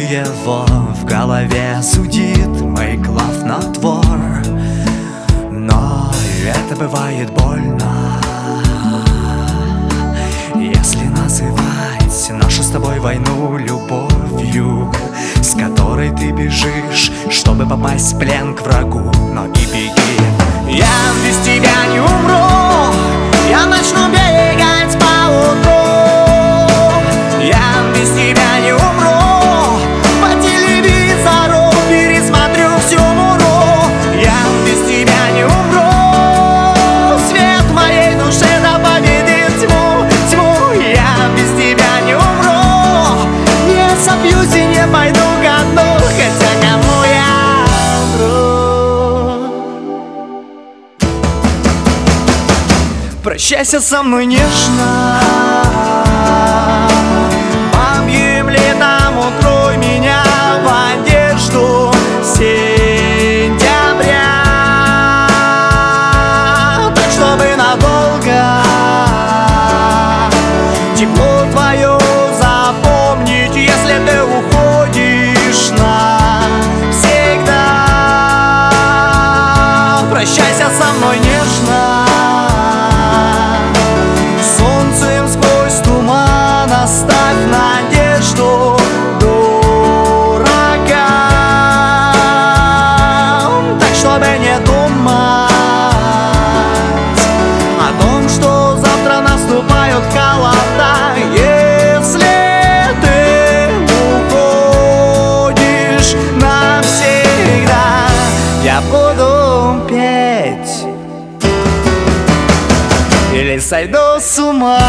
его в голове судит мейклав на твор. Но это бывает больно, если называть нашу с тобой войну любовью, с которой ты бежишь, чтобы попасть в плен к врагу. Но и беги, я без тебя не умру, я начну бегать по утру. Я без тебя не умру, по телевизору пересмотрю всю муру. Я без тебя не умру, свет в моей душе да победит тьму, тьму. Я без тебя не умру, не сопьюсь и не пойду ко дну, хотя кому я вру. Прощайся со мной нежно, бабьим летом укрой меня в одежду сентября, так чтобы надолго тепло твое запомнить, если ты уходишь навсегда. Прощайся со мной нежно, солнцем сквозь туман оставь надежду дуракам, так чтобы не думать о том, что завтра наступают холода. Если ты уходишь навсегда, я буду петь или сойду с ума.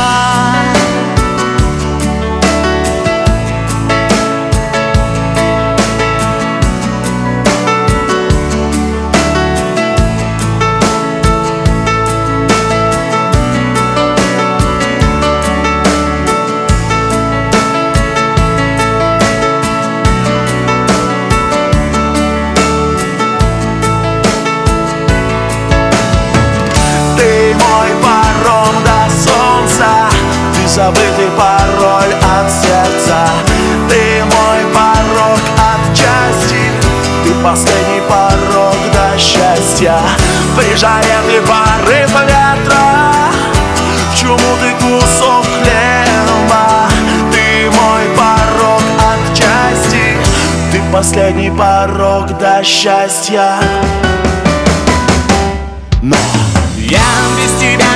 Забытый пароль от сердца, ты мой порог от счастья, ты последний порог до счастья. При жаре ты порыв ветра, в чуму ты кусок хлеба, ты мой порог от счастья, ты последний порог до счастья. Но я без тебя